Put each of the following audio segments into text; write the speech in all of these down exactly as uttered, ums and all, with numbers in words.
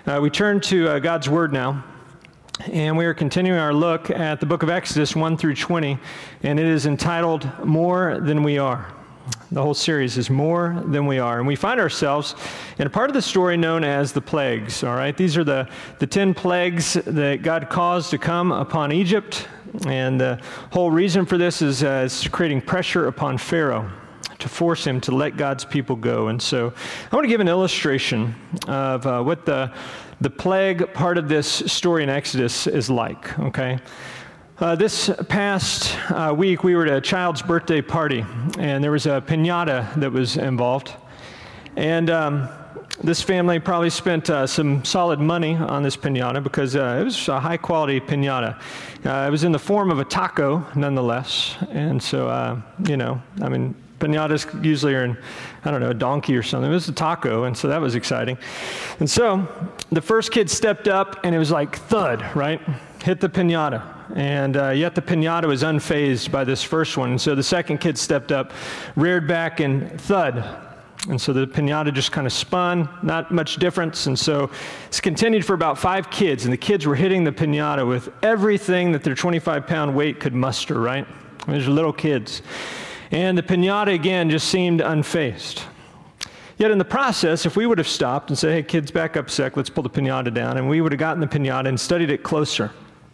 Uh, we turn to uh, God's Word now, and we are continuing our look at the book of Exodus one through twenty, and it is entitled More Than We Are. The whole series is More Than We Are, and we find ourselves in a part of the story known as the plagues, all right? These are the, the ten plagues that God caused to come upon Egypt, and the whole reason for this is, uh, is creating pressure upon Pharaoh to force him to let God's people go. And so I want to give an illustration of uh, what the, the plague part of this story in Exodus is like, okay? Uh, this past uh, week, we were at a child's birthday party, and there was a piñata that was involved. And um, this family probably spent uh, some solid money on this piñata because uh, it was a high-quality piñata. Uh, it was in the form of a taco, nonetheless. And so, uh, you know, I mean, piñatas usually are in, I don't know, a donkey or something. It was a taco, and so that was exciting. And so the first kid stepped up, and it was like thud, right? Hit the piñata. And uh, yet the piñata was unfazed by this first one. And so the second kid stepped up, reared back, and thud. And so the piñata just kind of spun, not much difference. And so it's continued for about five kids, and the kids were hitting the piñata with everything that their twenty-five pound weight could muster, right? These are little kids. And the piñata, again, just seemed unfazed. Yet in the process, if we would have stopped and said, hey, kids, back up a sec, let's pull the piñata down, and we would have gotten the piñata and studied it closer,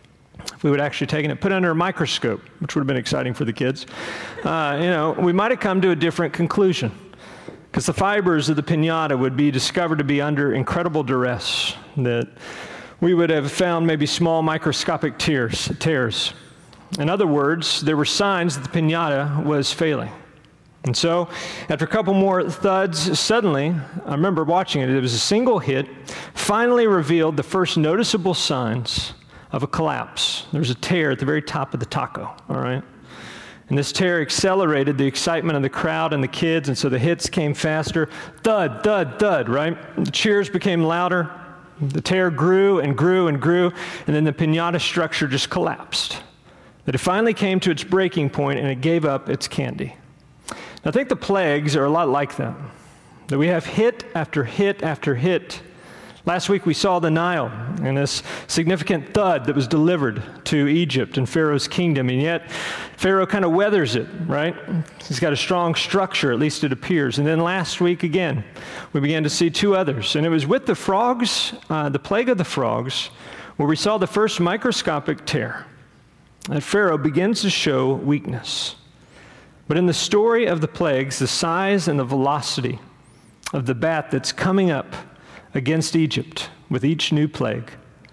if we would have actually taken it, put it under a microscope, which would have been exciting for the kids, uh, you know, we might have come to a different conclusion, because the fibers of the piñata would be discovered to be under incredible duress, that we would have found maybe small microscopic tears, tears. In other words, there were signs that the piñata was failing. And so, after a couple more thuds, suddenly, I remember watching it, it was a single hit, finally revealed the first noticeable signs of a collapse. There was a tear at the very top of the taco, all right? And this tear accelerated the excitement of the crowd and the kids, and so the hits came faster. Thud, thud, thud, right? The cheers became louder. The tear grew and grew and grew, and then the piñata structure just collapsed. That it finally came to its breaking point, and it gave up its candy. Now, I think the plagues are a lot like that, that we have hit after hit after hit. Last week we saw the Nile and this significant thud that was delivered to Egypt and Pharaoh's kingdom, and yet Pharaoh kind of weathers it, right? He's got a strong structure, at least it appears. And then last week again, we began to see two others, and it was with the frogs, uh, the plague of the frogs, where we saw the first microscopic tear, that Pharaoh begins to show weakness. But in the story of the plagues, the size and the velocity of the bat that's coming up against Egypt with each new plague,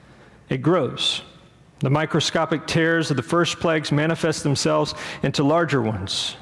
it grows. The microscopic tears of the first plagues manifest themselves into larger ones.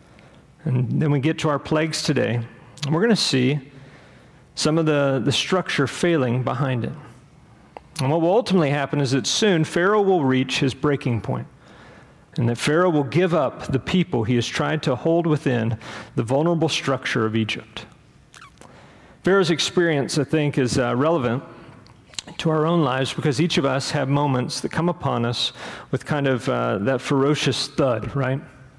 And then we get to our plagues today, and we're going to see some of the, the structure failing behind it. And what will ultimately happen is that soon Pharaoh will reach his breaking point, and that Pharaoh will give up the people he has tried to hold within the vulnerable structure of Egypt. Pharaoh's experience, I think, is uh, relevant to our own lives because each of us have moments that come upon us with kind of uh, that ferocious thud, right?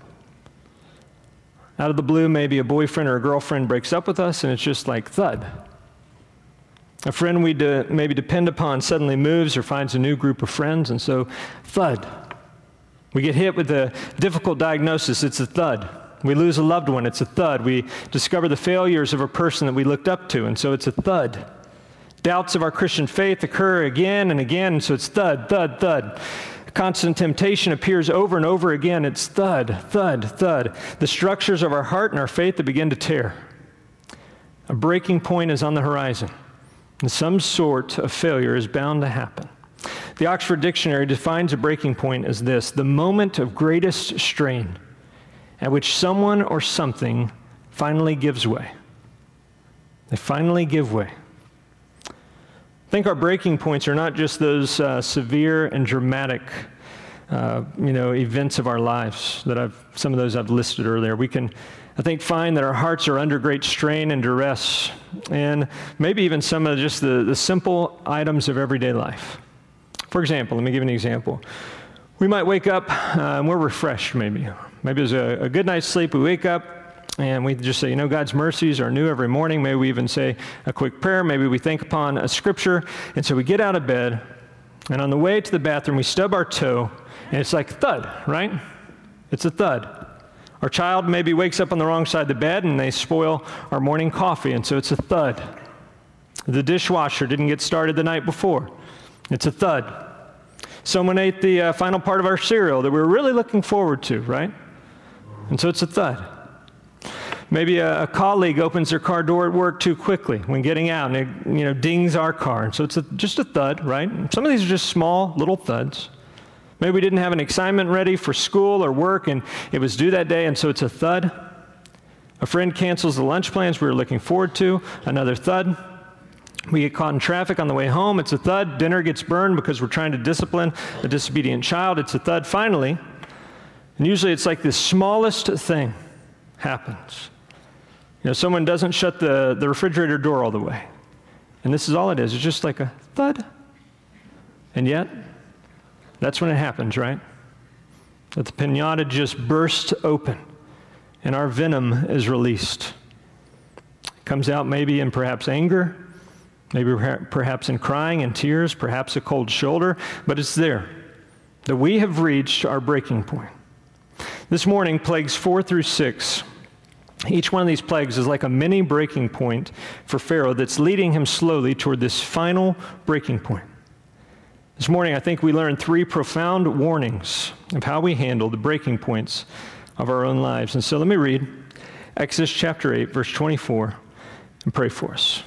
Out of the blue, maybe a boyfriend or a girlfriend breaks up with us, and it's just like thud. A friend we de- maybe depend upon suddenly moves or finds a new group of friends, and so thud. We get hit with a difficult diagnosis, it's a thud. We lose a loved one, it's a thud. We discover the failures of a person that we looked up to, and so it's a thud. Doubts of our Christian faith occur again and again, and so it's thud, thud, thud. Constant temptation appears over and over again, it's thud, thud, thud. The structures of our heart and our faith that begin to tear. A breaking point is on the horizon. And some sort of failure is bound to happen. The Oxford Dictionary defines a breaking point as this: the moment of greatest strain at which someone or something finally gives way. They finally give way. I think our breaking points are not just those uh, severe and dramatic uh, you know, events of our lives that I've, some of those I've listed earlier. We can I think, find that our hearts are under great strain and duress, and maybe even some of just the, the simple items of everyday life. For example, let me give you an example. We might wake up uh, and we're refreshed maybe. Maybe it was a, a good night's sleep. We wake up And we just say, you know, God's mercies are new every morning. Maybe we even say a quick prayer. Maybe we think upon a scripture. And so we get out of bed, and on the way to the bathroom, we stub our toe, and it's like thud, right? It's a thud. Our child maybe wakes up on the wrong side of the bed, and they spoil our morning coffee, and so it's a thud. The dishwasher didn't get started the night before. It's a thud. Someone ate the uh, final part of our cereal that we were really looking forward to, right? And so it's a thud. Maybe a, a colleague opens their car door at work too quickly when getting out, and it, you know, dings our car. And so it's a, just a thud, right? Some of these are just small, little thuds. Maybe we didn't have an assignment ready for school or work, and it was due that day, and so it's a thud. A friend cancels the lunch plans we were looking forward to, another thud. We get caught in traffic on the way home, it's a thud. Dinner gets burned because we're trying to discipline a disobedient child, it's a thud. Finally, and usually it's like the smallest thing happens. You know, someone doesn't shut the, the refrigerator door all the way. And this is all it is. It's just like a thud. And yet, that's when it happens, right? That the piñata just bursts open and our venom is released. It comes out maybe in perhaps anger, maybe perhaps in crying and tears, perhaps a cold shoulder, but it's there, that we have reached our breaking point. This morning, plagues four through six, each one of these plagues is like a mini breaking point for Pharaoh that's leading him slowly toward this final breaking point. This morning, I think we learned three profound warnings of how we handle the breaking points of our own lives. And so let me read Exodus chapter eight, verse twenty-four, and pray for us.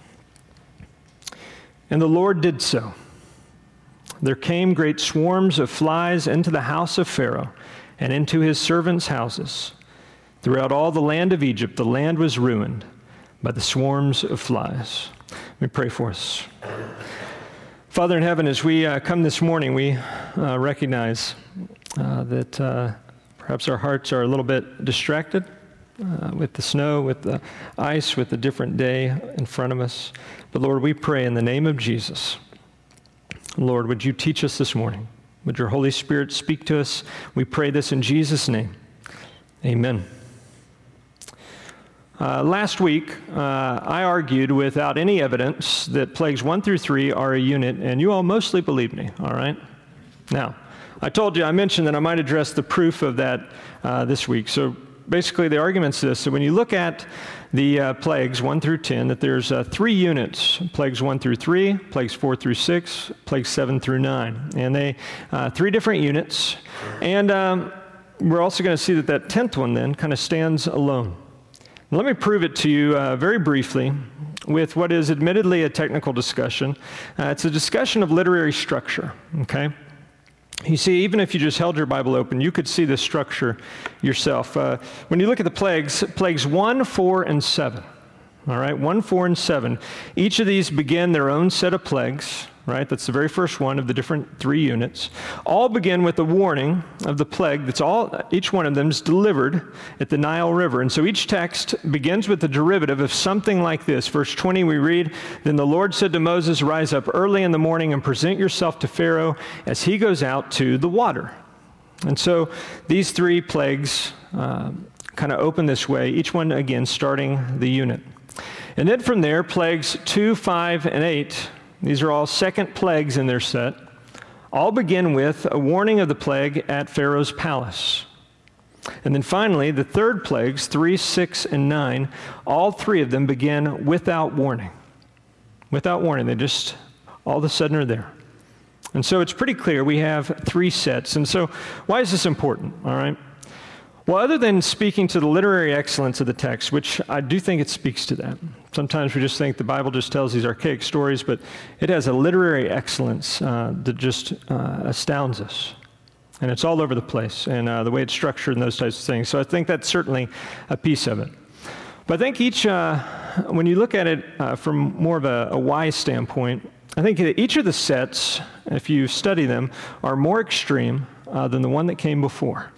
And the Lord did so. There came great swarms of flies into the house of Pharaoh and into his servants' houses. Throughout all the land of Egypt, the land was ruined by the swarms of flies. Let me pray for us. Father in heaven, as we uh, come this morning, we uh, recognize uh, that uh, perhaps our hearts are a little bit distracted uh, with the snow, with the ice, with the different day in front of us. But Lord, we pray in the name of Jesus. Lord, would you teach us this morning? Would your Holy Spirit speak to us? We pray this in Jesus' name. Amen. Uh, last week, uh, I argued without any evidence that plagues one through three are a unit, and you all mostly believed me, all right? Now, I told you, I mentioned that I might address the proof of that uh, this week. So basically, the argument's this. So when you look at the uh, plagues one through ten, that there's uh, three units, plagues one through three, plagues four through six, plagues seven through nine. And they, uh, three different units. And um, we're also going to see that that tenth one then kind of stands alone. Let me prove it to you uh, very briefly with what is admittedly a technical discussion. Uh, it's a discussion of literary structure, okay? You see, even if you just held your Bible open, you could see the structure yourself. Uh, when you look at the plagues, plagues one, four, and seven, all right? one, four, and seven. Each of these begin their own set of plagues, right? That's the very first one of the different three units. All begin with a warning of the plague that's all, each one of them is delivered at the Nile River. And so each text begins with the derivative of something like this. Verse twenty, we read, "Then the Lord said to Moses, rise up early in the morning and present yourself to Pharaoh as he goes out to the water." And so these three plagues uh, kind of open this way, each one again starting the unit. And then from there, plagues two, five, and eight, these are all second plagues in their set, all begin with a warning of the plague at Pharaoh's palace. And then finally, the third plagues, three, six, and nine, all three of them begin without warning. Without warning, they just all of a sudden are there. And so it's pretty clear we have three sets. And so why is this important, all right? Well, other than speaking to the literary excellence of the text, which I do think it speaks to that. Sometimes we just think the Bible just tells these archaic stories, but it has a literary excellence uh, that just uh, astounds us. And it's all over the place, and uh, the way it's structured and those types of things. So I think that's certainly a piece of it. But I think each, uh, when you look at it uh, from more of a, a why standpoint, I think that each of the sets, if you study them, are more extreme uh, than the one that came before.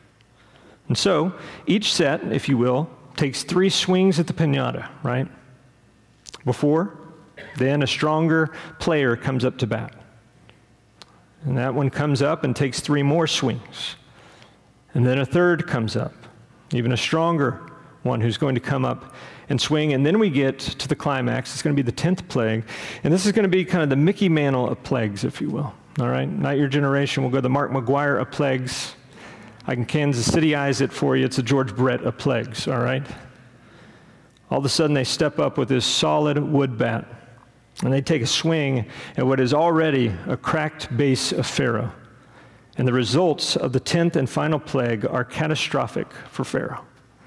And so, each set, if you will, takes three swings at the piñata, right? Before, then a stronger player comes up to bat. And that one comes up and takes three more swings. And then a third comes up, even a stronger one who's going to come up and swing. And then we get to the climax. It's going to be the tenth plague. And this is going to be kind of the Mickey Mantle of plagues, if you will. All right? Not your generation. We'll go the Mark McGuire of plagues. I can Kansas Cityize it for you. It's a George Brett of plagues, all right? All of a sudden, they step up with this solid wood bat, and they take a swing at what is already a cracked base of Pharaoh. And the results of the tenth and final plague are catastrophic for Pharaoh.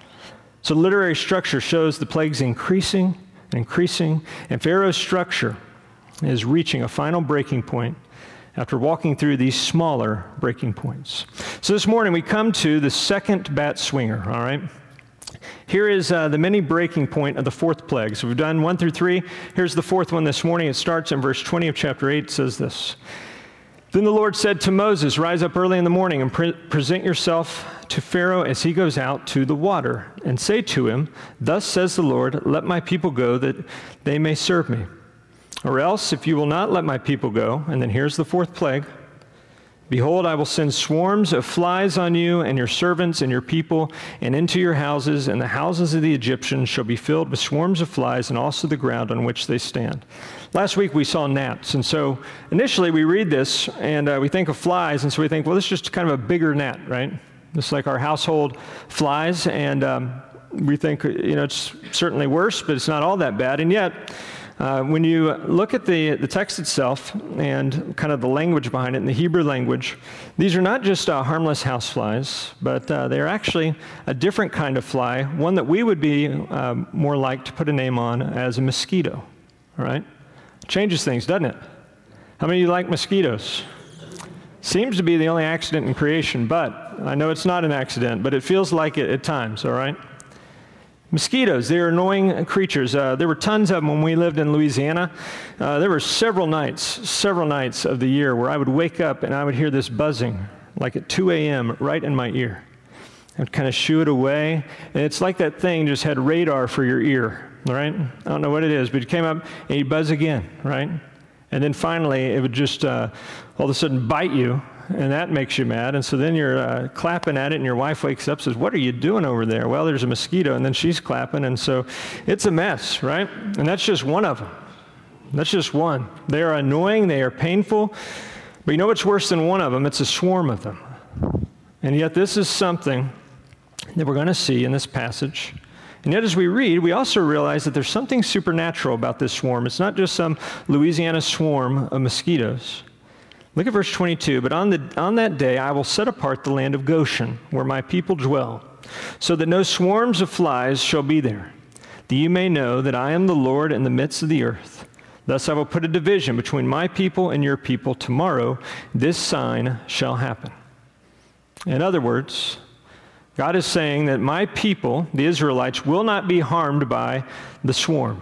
So literary structure shows the plagues increasing and increasing, and Pharaoh's structure is reaching a final breaking point after walking through these smaller breaking points. So this morning we come to the second bat swinger, all right? Here is uh, the mini breaking point of the fourth plague. So we've done one through three. Here's the fourth one this morning. It starts in verse twenty of chapter eight. It says this. Then the Lord said to Moses, rise up early in the morning and pre- present yourself to Pharaoh as he goes out to the water, and say to him, thus says the Lord, let my people go that they may serve me. Or else, if you will not let my people go, and then here's the fourth plague, behold, I will send swarms of flies on you and your servants and your people and into your houses, and the houses of the Egyptians shall be filled with swarms of flies, and also the ground on which they stand. Last week we saw gnats, and so initially we read this and uh, we think of flies, and so we think, well, this is just kind of a bigger gnat, right? This is like our household flies, and um, we think, you know, it's certainly worse, but it's not all that bad. And yet, uh, when you look at the, the text itself and kind of the language behind it, in the Hebrew language, these are not just uh, harmless house flies, but uh, they are actually a different kind of fly, one that we would be uh, more like to put a name on as a mosquito, all right? Changes things, doesn't it? How many of you like mosquitoes? Seems to be the only accident in creation, but I know it's not an accident, but it feels like it at times, all right? Mosquitoes, they are annoying creatures. Uh, there were tons of them when we lived in Louisiana. Uh, there were several nights, several nights of the year where I would wake up and I would hear this buzzing, like at two a.m. right in my ear. I would kind of shoo it away, and it's like that thing just had radar for your ear. All right? I don't know what it is, but it came up and you'd buzz again, right? And then finally, it would just uh, all of a sudden bite you, and that makes you mad. And so then you're uh, clapping at it, and your wife wakes up and says, what are you doing over there? Well, there's a mosquito, and then she's clapping, and so it's a mess, right? And that's just one of them. That's just one. They are annoying, they are painful, but you know what's worse than one of them? It's a swarm of them. And yet this is something that we're going to see in this passage. And yet as we read, we also realize that there's something supernatural about this swarm. It's not just some Louisiana swarm of mosquitoes. Look at verse twenty-two. But on, the, on that day I will set apart the land of Goshen, where my people dwell, so that no swarms of flies shall be there, that you may know that I am the Lord in the midst of the earth. Thus I will put a division between my people and your people. Tomorrow this sign shall happen. In other words, God is saying that my people, the Israelites, will not be harmed by the swarm.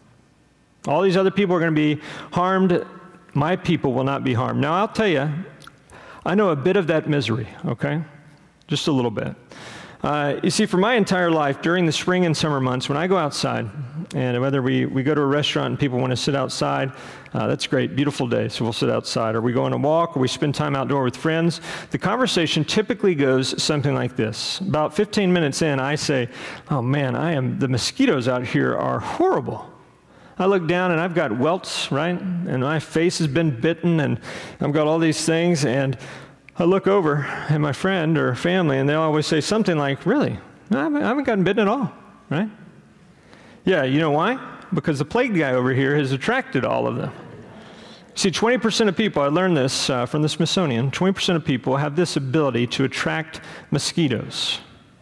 All these other people are going to be harmed. My people will not be harmed. Now, I'll tell you, I know a bit of that misery, okay? Just a little bit. Uh, you see, for my entire life, during the spring and summer months, when I go outside, and whether we, we go to a restaurant and people want to sit outside, uh, that's great, beautiful day, so we'll sit outside. Or we go on a walk, or we spend time outdoor with friends. The conversation typically goes something like this. About fifteen minutes in, I say, oh man, I am, the mosquitoes out here are horrible. I look down and I've got welts, right? And my face has been bitten, and I've got all these things, and I look over at my friend or family, and they'll always say something like, really? I haven't, I haven't gotten bitten at all, right? Yeah, you know why? Because the plague guy over here has attracted all of them. See, twenty percent of people, I learned this uh, from the Smithsonian, twenty percent of people have this ability to attract mosquitoes.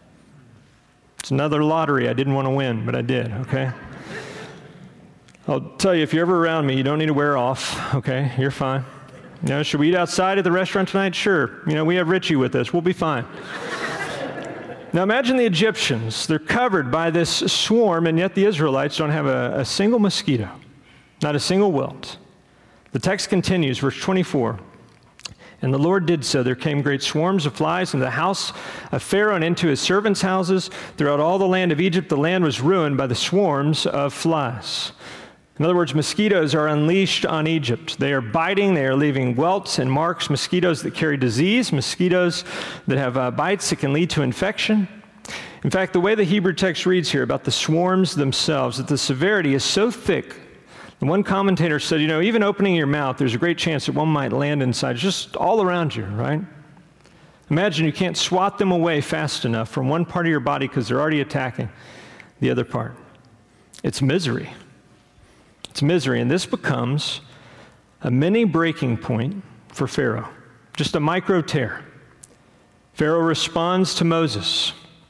It's another lottery I didn't want to win, but I did, okay? I'll tell you, if you're ever around me, you don't need to wear off, okay? You're fine. You know, should we eat outside at the restaurant tonight? Sure. You know, we have Richie with us. We'll be fine. Now imagine the Egyptians. They're covered by this swarm, and yet the Israelites don't have a, a single mosquito, not a single welt. The text continues, verse twenty-four. And the Lord did so. There came great swarms of flies into the house of Pharaoh and into his servants' houses. Throughout all the land of Egypt, the land was ruined by the swarms of flies. In other words, mosquitoes are unleashed on Egypt. They are biting, they are leaving welts and marks, mosquitoes that carry disease, mosquitoes that have uh, bites that can lead to infection. In fact, the way the Hebrew text reads here about the swarms themselves, that the severity is so thick. And one commentator said, you know, even opening your mouth, there's a great chance that one might land inside, just all around you, right? Imagine you can't swat them away fast enough from one part of your body because they're already attacking the other part. It's misery. It's misery, and this becomes a mini breaking point for Pharaoh, just a micro tear. Pharaoh responds to Moses.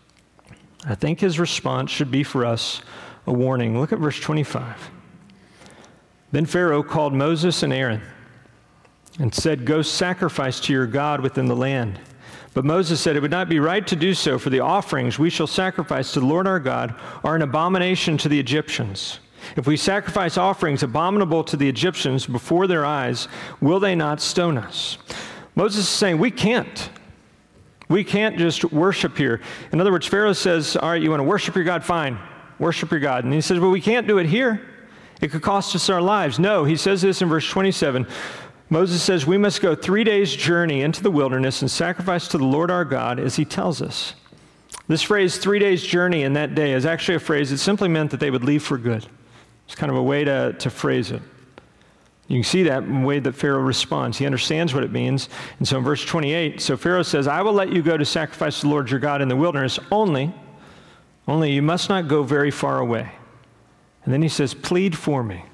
I think his response should be for us a warning. Look at verse twenty-five. Then Pharaoh called Moses and Aaron and said, "Go sacrifice to your God within the land." But Moses said, "It would not be right to do so, for the offerings we shall sacrifice to the Lord our God are an abomination to the Egyptians. If we sacrifice offerings abominable to the Egyptians before their eyes, will they not stone us?" Moses is saying, we can't. We can't just worship here. In other words, Pharaoh says, all right, you want to worship your God? Fine, worship your God. And he says, well, we can't do it here. It could cost us our lives. No, he says this in verse twenty-seven. Moses says, we must go three days' journey into the wilderness and sacrifice to the Lord our God as he tells us. This phrase, three days' journey in that day, is actually a phrase that simply meant that they would leave for good. It's kind of a way to, to phrase it. You can see that in the way that Pharaoh responds. He understands what it means. And so in verse twenty-eight, so Pharaoh says, I will let you go to sacrifice to the Lord your God in the wilderness, only, only you must not go very far away. And then he says, plead for me.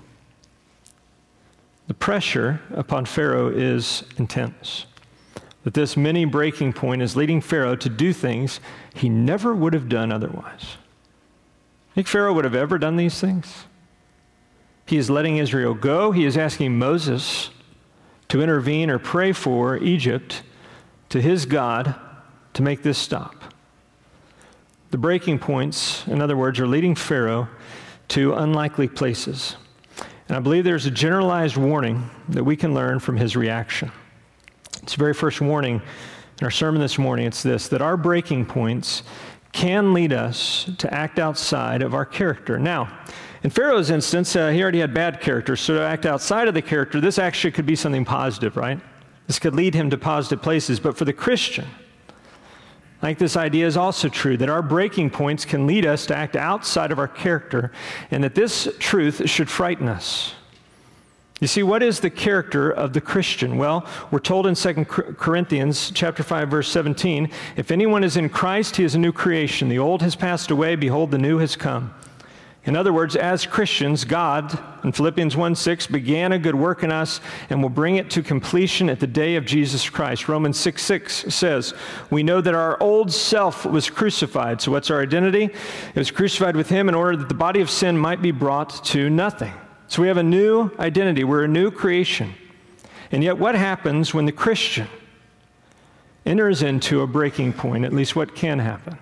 The pressure upon Pharaoh is intense. That this mini breaking point is leading Pharaoh to do things he never would have done otherwise. Think Pharaoh would have ever done these things? He is letting Israel go. He is asking Moses to intervene or pray for Egypt to his God to make this stop. The breaking points, in other words, are leading Pharaoh to unlikely places. And I believe there's a generalized warning that we can learn from his reaction. It's the very first warning in our sermon this morning. It's this, that our breaking points can lead us to act outside of our character. Now, in Pharaoh's instance, uh, he already had bad character, so to act outside of the character, this actually could be something positive, right? This could lead him to positive places. But for the Christian, I think this idea is also true, that our breaking points can lead us to act outside of our character, and that this truth should frighten us. You see, what is the character of the Christian? Well, we're told in Second Corinthians chapter five, verse seventeen, if anyone is in Christ, he is a new creation. The old has passed away, behold, the new has come. In other words, as Christians, God, in Philippians one six, began a good work in us and will bring it to completion at the day of Jesus Christ. Romans six six says, we know that our old self was crucified. So what's our identity? It was crucified with him in order that the body of sin might be brought to nothing. So we have a new identity. We're a new creation. And yet what happens when the Christian enters into a breaking point, at least what can happen?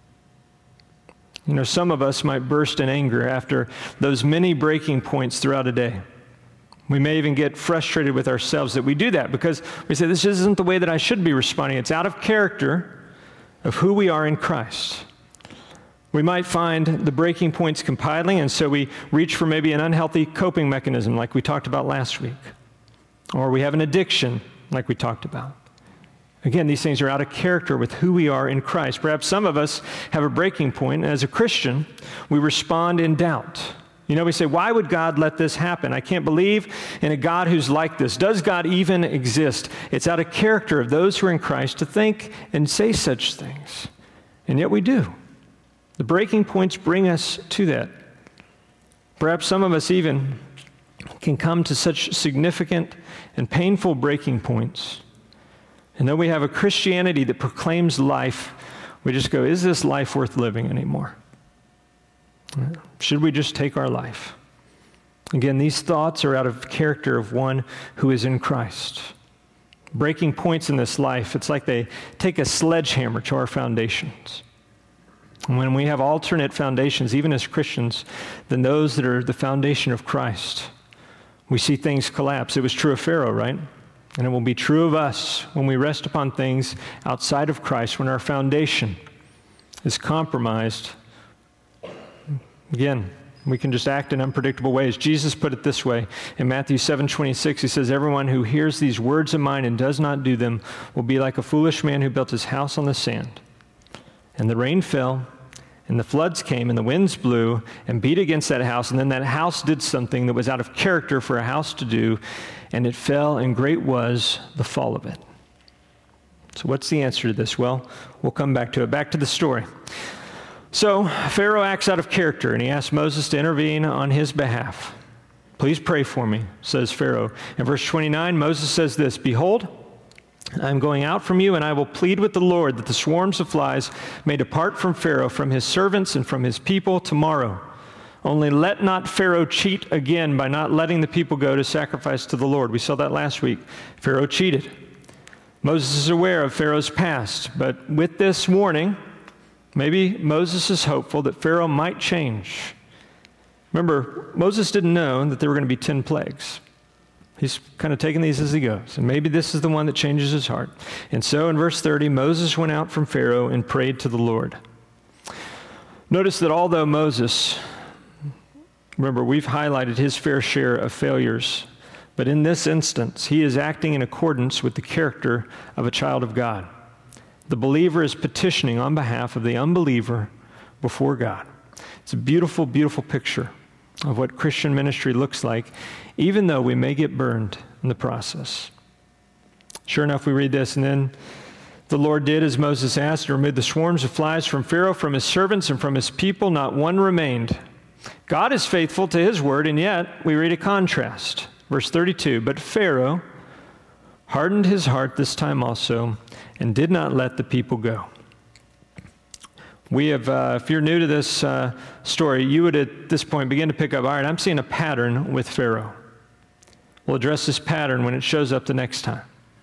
You know, some of us might burst in anger after those many breaking points throughout a day. We may even get frustrated with ourselves that we do that because we say, this isn't the way that I should be responding. It's out of character of who we are in Christ. We might find the breaking points compiling, and so we reach for maybe an unhealthy coping mechanism like we talked about last week. Or we have an addiction like we talked about. Again, these things are out of character with who we are in Christ. Perhaps some of us have a breaking point, and as a Christian, we respond in doubt. You know, we say, why would God let this happen? I can't believe in a God who's like this. Does God even exist? It's out of character of those who are in Christ to think and say such things. And yet we do. The breaking points bring us to that. Perhaps some of us even can come to such significant and painful breaking points. And though we have a Christianity that proclaims life, we just go, is this life worth living anymore? Should we just take our life? Again, these thoughts are out of character of one who is in Christ. Breaking points in this life, it's like they take a sledgehammer to our foundations. And when we have alternate foundations, even as Christians, than those that are the foundation of Christ, we see things collapse. It was true of Pharaoh, right? And it will be true of us when we rest upon things outside of Christ, when our foundation is compromised. Again, we can just act in unpredictable ways. Jesus put it this way in Matthew seven twenty-six. He says, everyone who hears these words of mine and does not do them will be like a foolish man who built his house on the sand. And the rain fell, and the floods came, and the winds blew and beat against that house. And then that house did something that was out of character for a house to do, and it fell, and great was the fall of it. So what's the answer to this? Well, we'll come back to it. Back to the story. So Pharaoh acts out of character, and he asks Moses to intervene on his behalf. Please pray for me, says Pharaoh. In verse twenty-nine, Moses says this, "Behold, I am going out from you, and I will plead with the Lord that the swarms of flies may depart from Pharaoh, from his servants, and from his people tomorrow. Only let not Pharaoh cheat again by not letting the people go to sacrifice to the Lord." We saw that last week. Pharaoh cheated. Moses is aware of Pharaoh's past, but with this warning, maybe Moses is hopeful that Pharaoh might change. Remember, Moses didn't know that there were going to be ten plagues. He's kind of taking these as he goes, and maybe this is the one that changes his heart. And so in verse thirty, Moses went out from Pharaoh and prayed to the Lord. Notice that although Moses, remember, we've highlighted his fair share of failures, but in this instance, he is acting in accordance with the character of a child of God. The believer is petitioning on behalf of the unbeliever before God. It's a beautiful, beautiful picture of what Christian ministry looks like, even though we may get burned in the process. Sure enough, we read this, and then the Lord did as Moses asked, and removed the swarms of flies from Pharaoh, from his servants, and from his people. Not one remained. God is faithful to his word, and yet we read a contrast. Verse thirty-two, "But Pharaoh hardened his heart this time also, and did not let the people go." We have, uh, if you're new to this uh, story, you would at this point begin to pick up, all right, I'm seeing a pattern with Pharaoh. We'll address this pattern when it shows up the next time.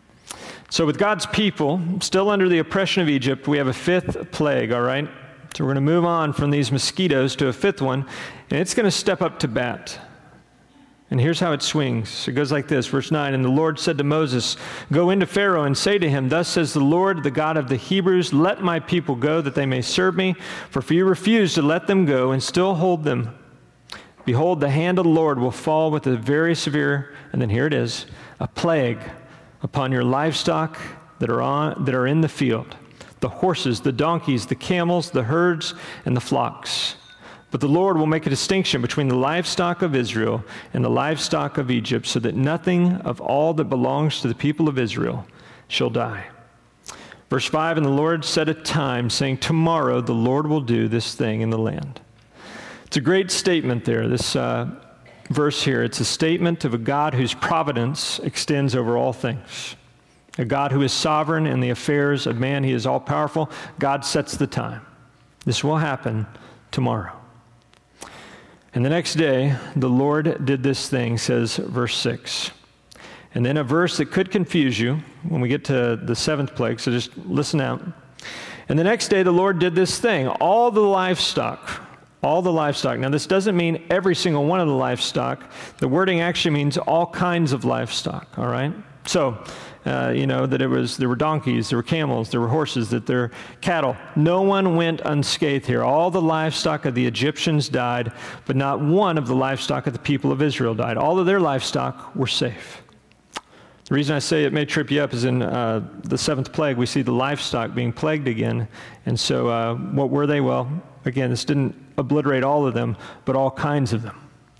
So with God's people still under the oppression of Egypt, we have a fifth plague, all right? So we're going to move on from these mosquitoes to a fifth one, and it's going to step up to bat. And here's how it swings. It goes like this, verse nine, "And the Lord said to Moses, Go into Pharaoh and say to him, Thus says the Lord, the God of the Hebrews, Let my people go, that they may serve me. For if you refuse to let them go and still hold them, behold, the hand of the Lord will fall with a very severe," and then here it is, "a plague upon your livestock that are on that are in the field, the horses, the donkeys, the camels, the herds, and the flocks. But the Lord will make a distinction between the livestock of Israel and the livestock of Egypt, so that nothing of all that belongs to the people of Israel shall die." Verse five, "And the Lord set a time, saying, Tomorrow the Lord will do this thing in the land." It's a great statement there, this uh, verse here. It's a statement of a God whose providence extends over all things. A God who is sovereign in the affairs of man. He is all-powerful. God sets the time. This will happen tomorrow. "And the next day, the Lord did this thing," says verse six. And then a verse that could confuse you when we get to the seventh plague, so just listen out. "And the next day, the Lord did this thing. All the livestock, all the livestock." Now, this doesn't mean every single one of the livestock. The wording actually means all kinds of livestock, all right? So, Uh, you know, that it was, there were donkeys, there were camels, there were horses, that there were cattle. No one went unscathed here. All the livestock of the Egyptians died, but not one of the livestock of the people of Israel died. All of their livestock were safe. The reason I say it may trip you up is in uh, the seventh plague, we see the livestock being plagued again. And so uh, what were they? Well, again, this didn't obliterate all of them, but all kinds of them.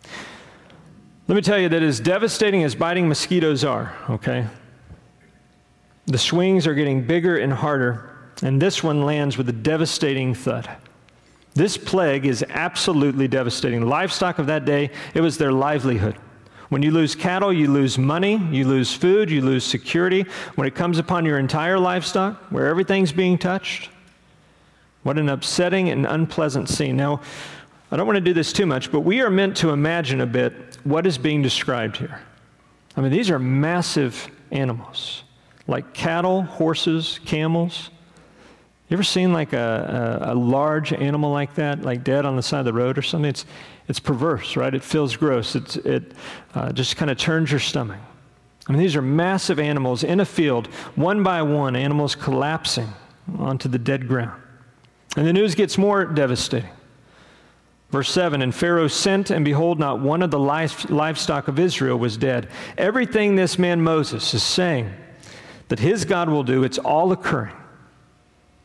Let me tell you that as devastating as biting mosquitoes are, okay, the swings are getting bigger and harder, and this one lands with a devastating thud. This plague is absolutely devastating. The livestock of that day, it was their livelihood. When you lose cattle, you lose money, you lose food, you lose security. When it comes upon your entire livestock, where everything's being touched, what an upsetting and unpleasant scene. Now, I don't want to do this too much, but we are meant to imagine a bit what is being described here. I mean, these are massive animals. Like cattle, horses, camels. You ever seen like a, a, a large animal like that, like dead on the side of the road or something? It's it's perverse, right? It feels gross. It's, it uh, just kind of turns your stomach. I mean, these are massive animals in a field, one by one, animals collapsing onto the dead ground. And the news gets more devastating. Verse seven, "And Pharaoh sent, and behold, not one of the livestock of Israel was dead." Everything this man Moses is saying that his God will do, it's all occurring.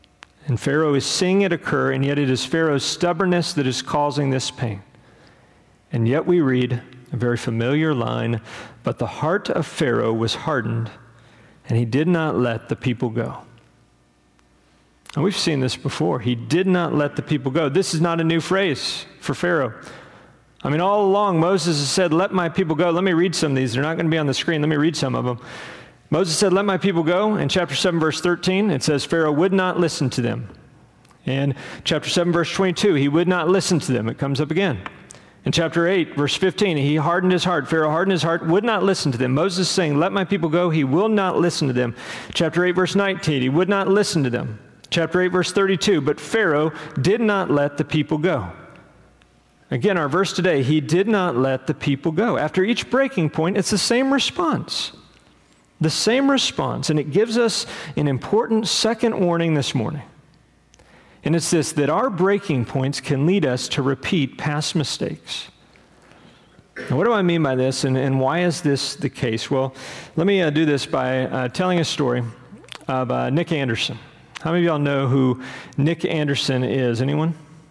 And Pharaoh is seeing it occur, and yet it is Pharaoh's stubbornness that is causing this pain. And yet we read a very familiar line, but the heart of Pharaoh was hardened, and he did not let the people go. And we've seen this before. He did not let the people go. This is not a new phrase for Pharaoh. I mean, all along, Moses has said, let my people go. Let me read some of these. They're not going to be on the screen. Let me read some of them. Moses said, let my people go. In chapter seven, verse thirteen, it says, Pharaoh would not listen to them. In chapter seven, verse twenty-two, he would not listen to them. It comes up again. In chapter eight, verse fifteen, he hardened his heart. Pharaoh hardened his heart, would not listen to them. Moses is saying, let my people go. He will not listen to them. Chapter eight, verse nineteen, he would not listen to them. Chapter eight, verse thirty-two, but Pharaoh did not let the people go. Again, our verse today, he did not let the people go. After each breaking point, it's the same response. The same response, and it gives us an important second warning this morning. And it's this, that our breaking points can lead us to repeat past mistakes. Now, what do I mean by this, and, and why is this the case? Well, let me uh, do this by uh, telling a story of uh, Nick Anderson. How many of y'all know who Nick Anderson is? Anyone?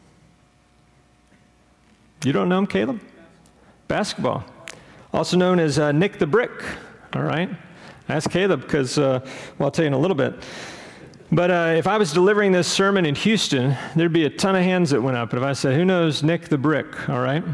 You don't know him, Caleb? Basketball. Also known as uh, Nick the Brick, all right? Ask Caleb because, uh, well, I'll tell you in a little bit. But uh, if I was delivering this sermon in Houston, there'd be a ton of hands that went up. But if I said, who knows Nick the Brick, all right?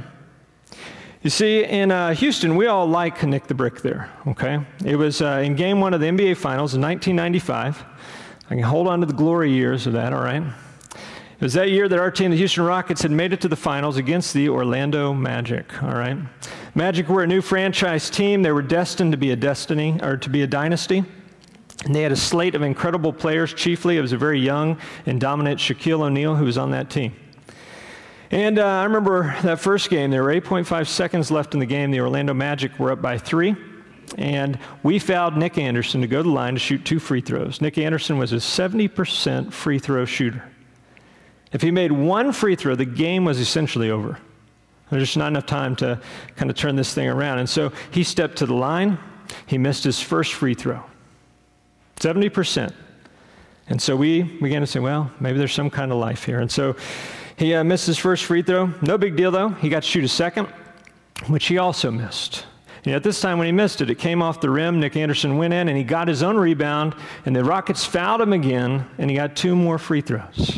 You see, in uh, Houston, we all like Nick the Brick there, okay? It was uh, in game one of the N B A Finals in nineteen ninety-five. I can hold on to the glory years of that, all right? It was that year that our team, the Houston Rockets, had made it to the finals against the Orlando Magic, all right? Magic were a new franchise team. They were destined to be a destiny, or to be a dynasty. And they had a slate of incredible players. Chiefly, it was a very young and dominant Shaquille O'Neal who was on that team. And uh, I remember that first game. There were eight point five seconds left in the game. The Orlando Magic were up by three. And we fouled Nick Anderson to go to the line to shoot two free throws. Nick Anderson was a seventy percent free throw shooter. If he made one free throw, the game was essentially over. There's just not enough time to kind of turn this thing around. And so he stepped to the line. He missed his first free throw. seventy percent. And so we began to say, well, maybe there's some kind of life here. And so he uh, missed his first free throw. No big deal, though. He got to shoot a second, which he also missed. And at this time when he missed it, it came off the rim. Nick Anderson went in, and he got his own rebound, and the Rockets fouled him again, and he got two more free throws.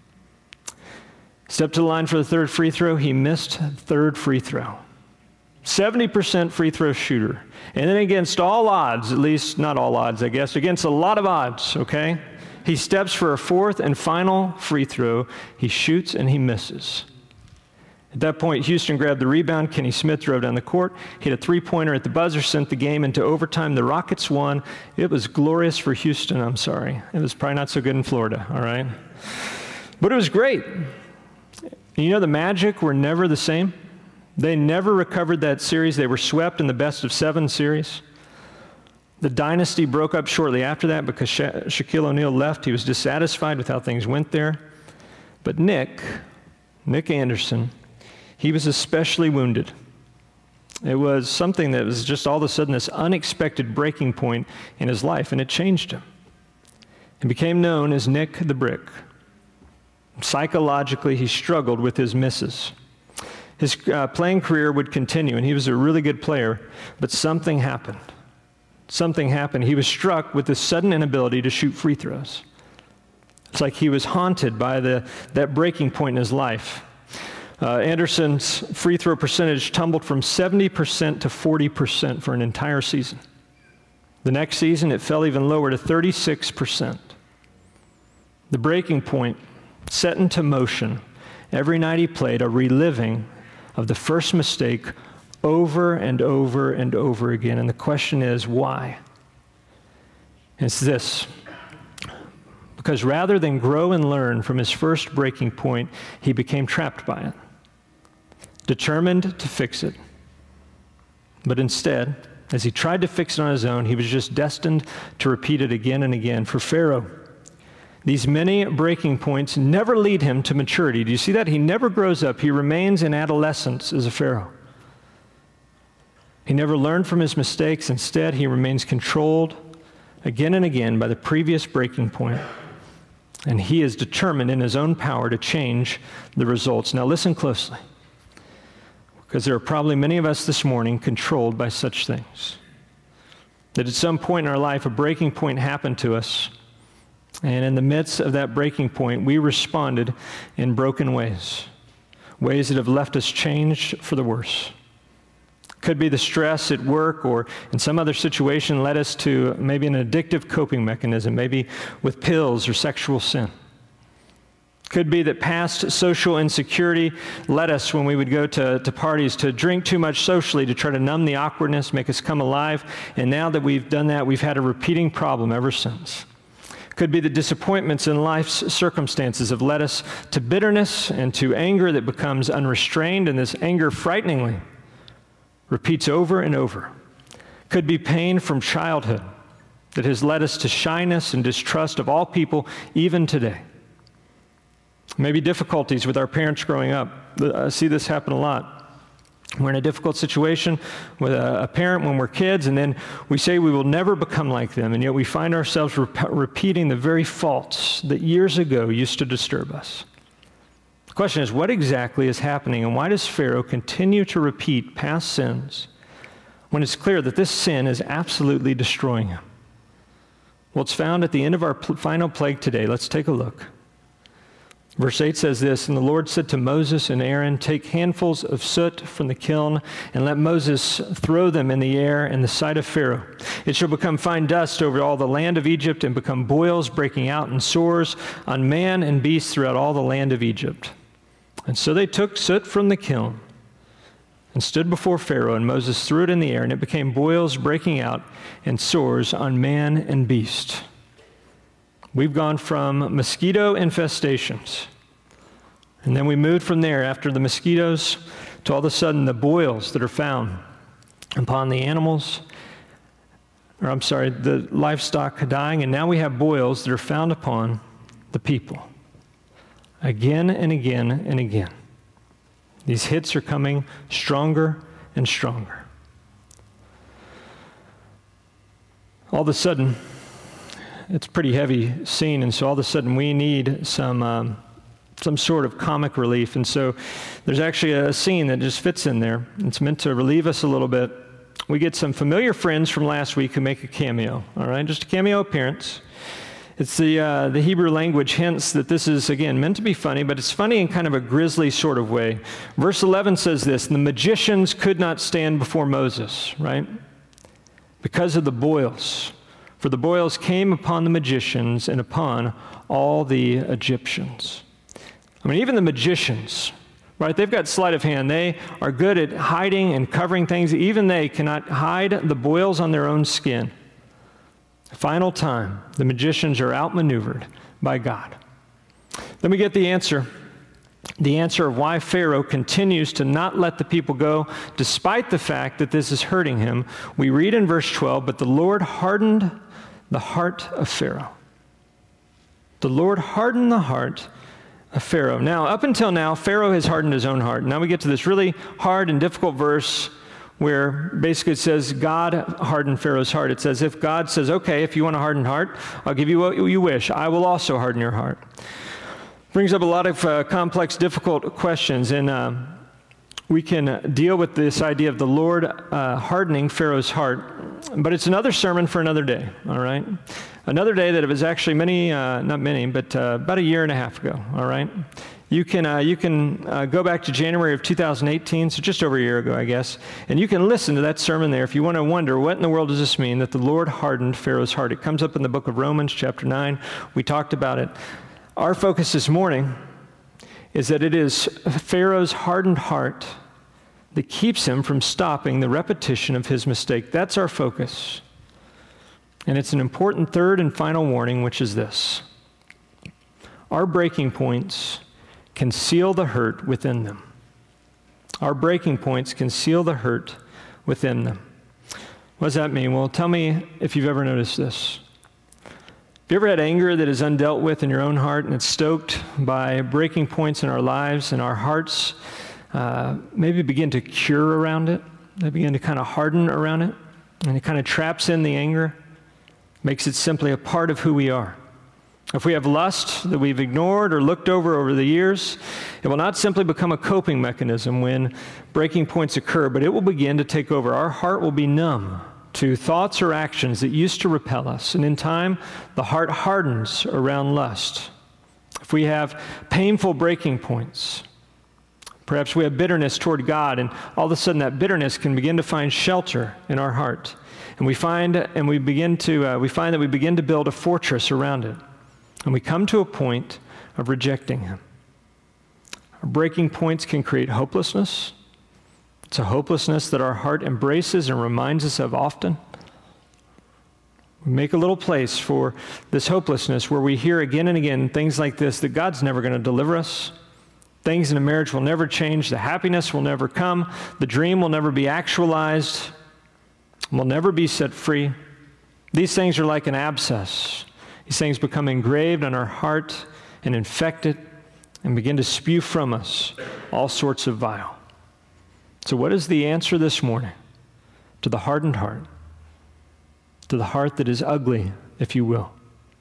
Stepped to the line for the third free throw. He missed third free throw. seventy percent free throw shooter. And then against all odds, at least not all odds, I guess, against a lot of odds, okay? He steps for a fourth and final free throw. He shoots and he misses. At that point, Houston grabbed the rebound. Kenny Smith drove down the court, hit a three-pointer at the buzzer, sent the game into overtime. The Rockets won. It was glorious for Houston, I'm sorry. It was probably not so good in Florida, all right? But it was great. You know, the Magic were never the same. They never recovered that series. They were swept in the best of seven series. The dynasty broke up shortly after that because Sha- Shaquille O'Neal left. He was dissatisfied with how things went there. But Nick, Nick Anderson, he was especially wounded. It was something that was just all of a sudden this unexpected breaking point in his life, and it changed him. He became known as Nick the Brick. Psychologically, he struggled with his misses. His uh, playing career would continue, and he was a really good player, but something happened. Something happened. He was struck with this sudden inability to shoot free throws. It's like he was haunted by the, that breaking point in his life. Uh, Anderson's free throw percentage tumbled from seventy percent to forty percent for an entire season. The next season, it fell even lower to thirty-six percent. The breaking point set into motion every night he played a reliving of the first mistake over and over and over again. And the question is, why? It's this. Because rather than grow and learn from his first breaking point, he became trapped by it, determined to fix it. But instead, as he tried to fix it on his own, he was just destined to repeat it again and again. For Pharaoh, these many breaking points never lead him to maturity. Do you see that? He never grows up. He remains in adolescence as a Pharaoh. He never learned from his mistakes. Instead, he remains controlled again and again by the previous breaking point. And he is determined in his own power to change the results. Now listen closely, because there are probably many of us this morning controlled by such things. That at some point in our life, a breaking point happened to us, and in the midst of that breaking point, we responded in broken ways, ways that have left us changed for the worse. Could be the stress at work or in some other situation led us to maybe an addictive coping mechanism, maybe with pills or sexual sin. Could be that past social insecurity led us when we would go to, to parties to drink too much socially to try to numb the awkwardness, make us come alive. And now that we've done that, we've had a repeating problem ever since. Could be the disappointments in life's circumstances have led us to bitterness and to anger that becomes unrestrained, and this anger frighteningly repeats over and over. Could be pain from childhood that has led us to shyness and distrust of all people, even today. Maybe difficulties with our parents growing up. I see this happen a lot. We're in a difficult situation with a, a parent when we're kids, and then we say we will never become like them, and yet we find ourselves rep- repeating the very faults that years ago used to disturb us. The question is, what exactly is happening, and why does Pharaoh continue to repeat past sins when it's clear that this sin is absolutely destroying him? Well, it's found at the end of our pl- final plague today. Let's take a look. Verse eight says this, "And the Lord said to Moses and Aaron, take handfuls of soot from the kiln, and let Moses throw them in the air in the sight of Pharaoh. It shall become fine dust over all the land of Egypt, and become boils breaking out and sores on man and beast throughout all the land of Egypt." And so they took soot from the kiln and stood before Pharaoh, and Moses threw it in the air, and it became boils breaking out and sores on man and beast. We've gone from mosquito infestations, and then we moved from there after the mosquitoes to all of a sudden the boils that are found upon the animals, or I'm sorry, the livestock dying, and now we have boils that are found upon the people. Again and again and again. These hits are coming stronger and stronger. All of a sudden, it's a pretty heavy scene, and so all of a sudden we need some um, some sort of comic relief. And so there's actually a scene that just fits in there. It's meant to relieve us a little bit. We get some familiar friends from last week who make a cameo, all right? Just a cameo appearance. It's the uh, the Hebrew language hints that this is, again, meant to be funny, but it's funny in kind of a grisly sort of way. Verse eleven says this, "The magicians could not stand before Moses," right? Because of the boils. "For the boils came upon the magicians and upon all the Egyptians." I mean, even the magicians, right? They've got sleight of hand. They are good at hiding and covering things. Even they cannot hide the boils on their own skin. Final time, the magicians are outmaneuvered by God. Then we get the answer, the answer of why Pharaoh continues to not let the people go, despite the fact that this is hurting him. We read in verse twelve, "But the Lord hardened the heart of Pharaoh." The Lord hardened the heart of Pharaoh. Now, up until now, Pharaoh has hardened his own heart. Now we get to this really hard and difficult verse where basically it says God hardened Pharaoh's heart. It says if God says, okay, if you want a hardened heart, I'll give you what you wish. I will also harden your heart. Brings up a lot of uh, complex, difficult questions, and uh, we can deal with this idea of the Lord uh, hardening Pharaoh's heart, but it's another sermon for another day, all right? Another day that it was actually many, uh, not many, but uh, about a year and a half ago, all right? You can uh, you can uh, go back to January of two thousand eighteen, so just over a year ago, I guess, and you can listen to that sermon there if you want to wonder, what in the world does this mean that the Lord hardened Pharaoh's heart? It comes up in the book of Romans, chapter nine. We talked about it. Our focus this morning is that it is Pharaoh's hardened heart that keeps him from stopping the repetition of his mistake. That's our focus. And it's an important third and final warning, which is this. Our breaking points conceal the hurt within them. Our breaking points conceal the hurt within them. What does that mean? Well, tell me if you've ever noticed this. Have you ever had anger that is undealt with in your own heart, and it's stoked by breaking points in our lives, and our hearts uh, maybe begin to cure around it? They begin to kind of harden around it, and it kind of traps in the anger, makes it simply a part of who we are. If we have lust that we've ignored or looked over over the years, it will not simply become a coping mechanism when breaking points occur, but it will begin to take over. Our heart will be numb to thoughts or actions that used to repel us, and in time, the heart hardens around lust. If we have painful breaking points, perhaps we have bitterness toward God, and all of a sudden that bitterness can begin to find shelter in our heart, and we find and we begin to uh, we find that we begin to build a fortress around it. And we come to a point of rejecting him. Our breaking points can create hopelessness. It's a hopelessness that our heart embraces and reminds us of often. We make a little place for this hopelessness where we hear again and again things like this, that God's never going to deliver us. Things in a marriage will never change. The happiness will never come. The dream will never be actualized. We'll never be set free. These things are like an abscess. These things become engraved on our heart and infect it and begin to spew from us all sorts of vile. So what is the answer this morning to the hardened heart, to the heart that is ugly, if you will?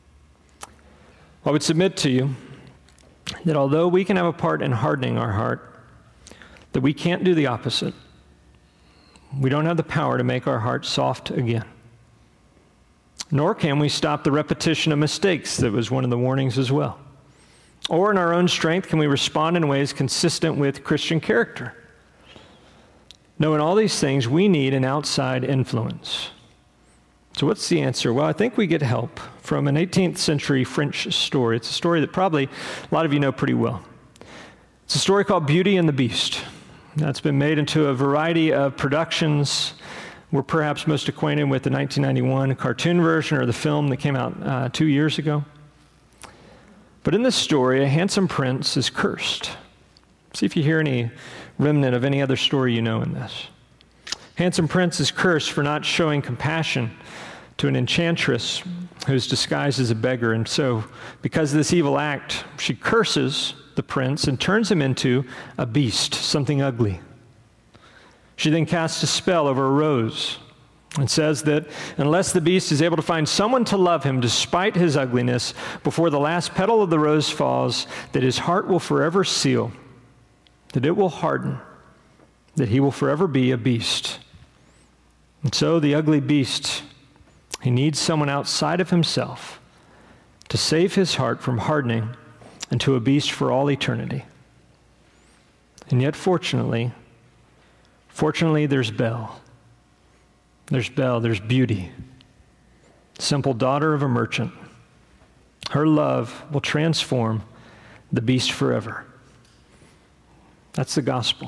I would submit to you that although we can have a part in hardening our heart, that we can't do the opposite. We don't have the power to make our heart soft again. Nor can we stop the repetition of mistakes. That was one of the warnings as well. Or in our own strength, can we respond in ways consistent with Christian character? No, in all these things, we need an outside influence. So what's the answer? Well, I think we get help from an eighteenth century French story. It's a story that probably a lot of you know pretty well. It's a story called Beauty and the Beast. That's been made into a variety of productions. We're perhaps most acquainted with the nineteen ninety-one cartoon version or the film that came out uh, two years ago. But in this story, a handsome prince is cursed. See if you hear any remnant of any other story you know in this. Handsome prince is cursed for not showing compassion to an enchantress who's disguised as a beggar. And so, because of this evil act, she curses the prince and turns him into a beast, something ugly. She then casts a spell over a rose and says that unless the beast is able to find someone to love him despite his ugliness, before the last petal of the rose falls, that his heart will forever seal, that it will harden, that he will forever be a beast. And so the ugly beast, he needs someone outside of himself to save his heart from hardening into a beast for all eternity. And yet, fortunately, Fortunately, there's Belle. There's Belle, there's Beauty, simple daughter of a merchant. Her love will transform the beast forever. That's the gospel.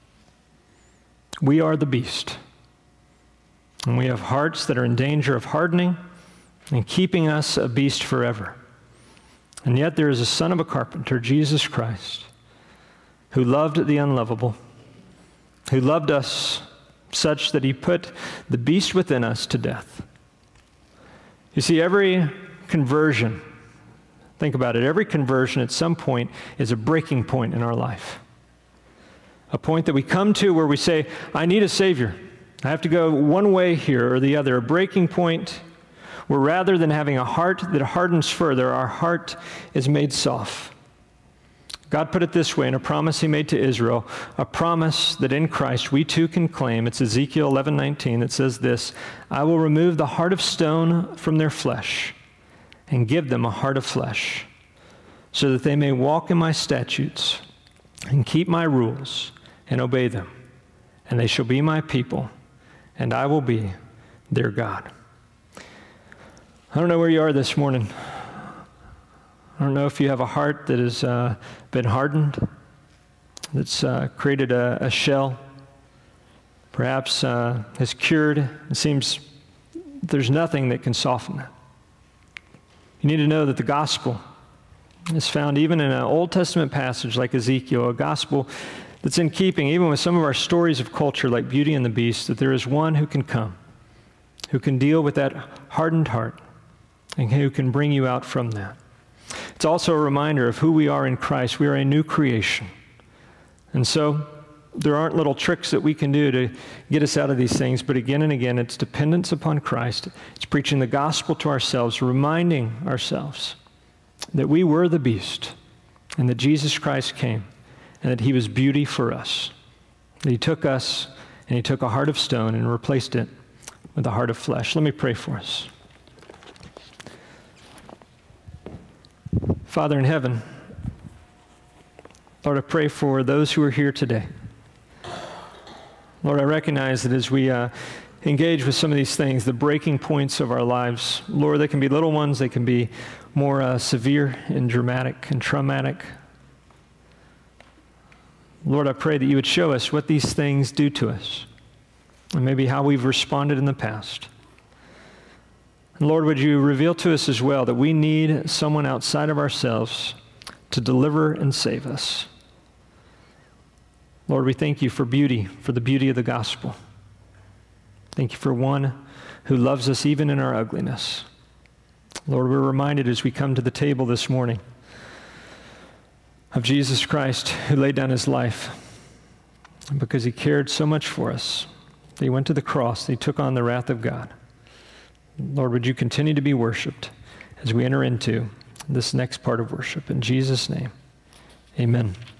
We are the beast. And we have hearts that are in danger of hardening and keeping us a beast forever. And yet there is a son of a carpenter, Jesus Christ, who loved the unlovable, who loved us such that he put the beast within us to death. You see, every conversion, think about it, every conversion at some point is a breaking point in our life. A point that we come to where we say, I need a Savior. I have to go one way here or the other, a breaking point where rather than having a heart that hardens further, our heart is made soft. God put it this way in a promise he made to Israel, a promise that in Christ we too can claim. It's Ezekiel eleven nineteen that says this, I will remove the heart of stone from their flesh and give them a heart of flesh, so that they may walk in my statutes and keep my rules and obey them. And they shall be my people, and I will be their God. I don't know where you are this morning. I don't know if you have a heart that has uh, been hardened, that's uh, created a, a shell, perhaps uh, has cured. It seems there's nothing that can soften it. You need to know that the gospel is found even in an Old Testament passage like Ezekiel, a gospel that's in keeping even with some of our stories of culture like Beauty and the Beast, that there is one who can come, who can deal with that hardened heart, and who can bring you out from that. It's also a reminder of who we are in Christ. We are a new creation. And so there aren't little tricks that we can do to get us out of these things, but again and again, it's dependence upon Christ. It's preaching the gospel to ourselves, reminding ourselves that we were the beast and that Jesus Christ came and that he was beauty for us. That he took us and he took a heart of stone and replaced it with a heart of flesh. Let me pray for us. Father in heaven, Lord, I pray for those who are here today. Lord, I recognize that as we uh, engage with some of these things, the breaking points of our lives, Lord, they can be little ones, they can be more uh, severe and dramatic and traumatic. Lord, I pray that you would show us what these things do to us and maybe how we've responded in the past. And Lord, would you reveal to us as well that we need someone outside of ourselves to deliver and save us. Lord, we thank you for beauty, for the beauty of the gospel. Thank you for one who loves us even in our ugliness. Lord, we're reminded as we come to the table this morning of Jesus Christ who laid down his life because he cared so much for us. He went to the cross, he took on the wrath of God. Lord, would you continue to be worshiped as we enter into this next part of worship. In Jesus' name, amen.